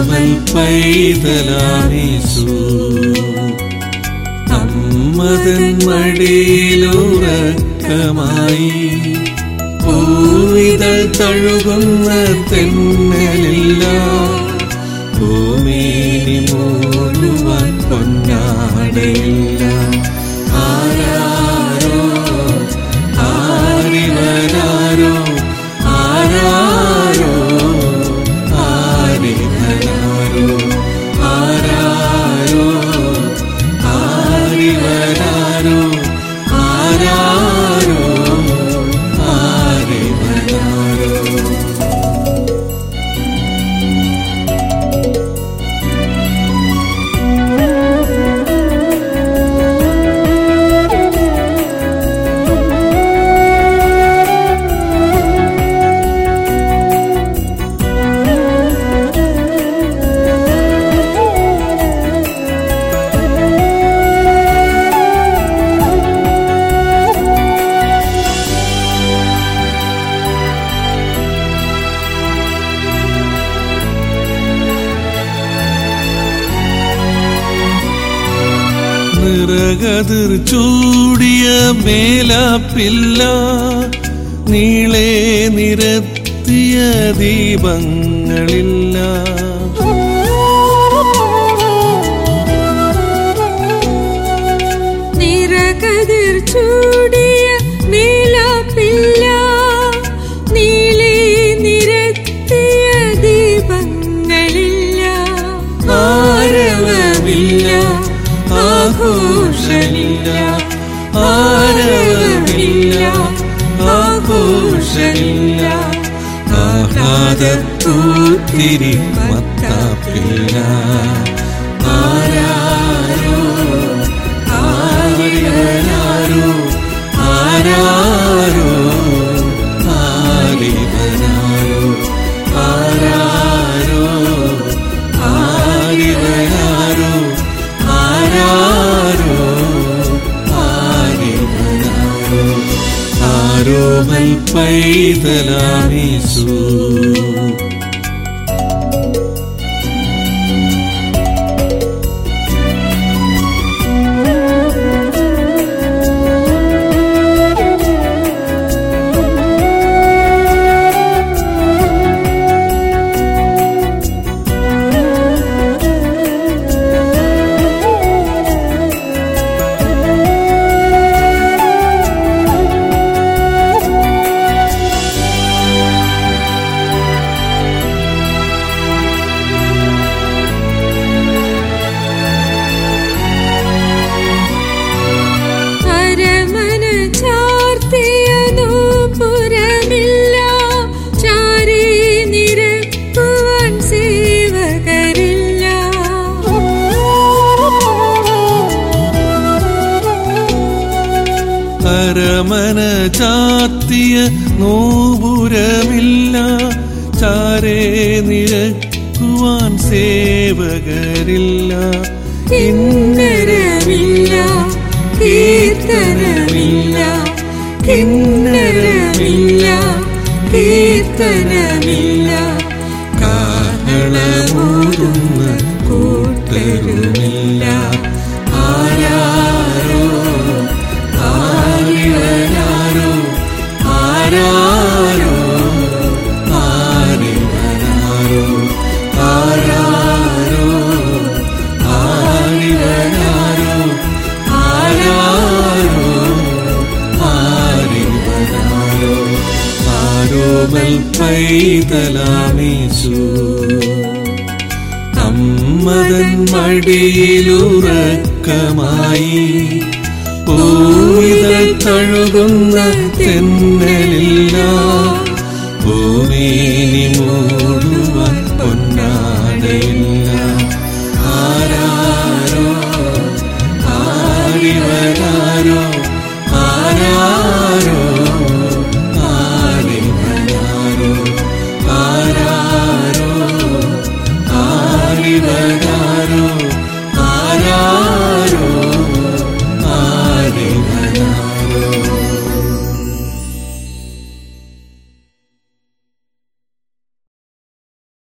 ആരോമൽ പൈതലാമീശു അമ്മതൻ മടിയിലുറക്കമായി പൂവിതൾ തഴുകുന്ന തെന്നലില്ല ഭൂമിനി മൂടുവാൻ പൊന്നാടയില്ല ആരാരോ ആരിവരാരോ ആരാരോ ആരിവരാരോ ആരാരോ ആരിവരാരോ ആരാരോ ആരിവരാരോ. നിറകതിർ ചൂടിയ മേലാപ്പില്ല നീളെ നിരത്തിയ ദീപങ്ങളില്ല നിറകതിർ ചൂടിയ മേലാപ്പില്ല നീളെ നിരത്തിയ ദീപങ്ങളില്ല ആരവമില്ല ആഘോഷമില്ല ആരവമില്ല ആഘോഷമില്ല ആഹ്ലാദപ്പൂത്തിരി മത്താപ്പില്ല ആരാരോ ആരിവരാരോ ആരാരോ ആരിവരാരോ ആരാരോ ആരിവരാരോ ആരാരോ ആരിവരാരോ. ആരോമൽ പൈതലാമീശു അരമന ചാർത്തിയ നോപുരമില്ല ചാരേ നിരക്കുവാൻ സേവകരില്ല കിന്നരമില്ല കീർത്തനമില്ല കിന്നരമില്ല കീർത്തനമില്ല കാഹളമൂതുന്ന കൂട്ടരുമില്ല ആരാരോ ആരിവരാരോ ആരാരോ ആരിവരാരോ ആരാരോ ആരിവരാരോ ആരാരോ ആരിവരാരോ. ആരോമൽ പൈതലാമീശു അമ്മതൻ മടിയിലുറക്കമായി പൂവിതൾ തഴുകുന്ന തെന്നലില്ല ഭൂമിനി മൂടുവാൻ പൊന്നാടയില്ല ആരാരോ ആരിവരാരോ ആരാരോ ആരിവരാരോ ആരാരോ ആരിവരാരോ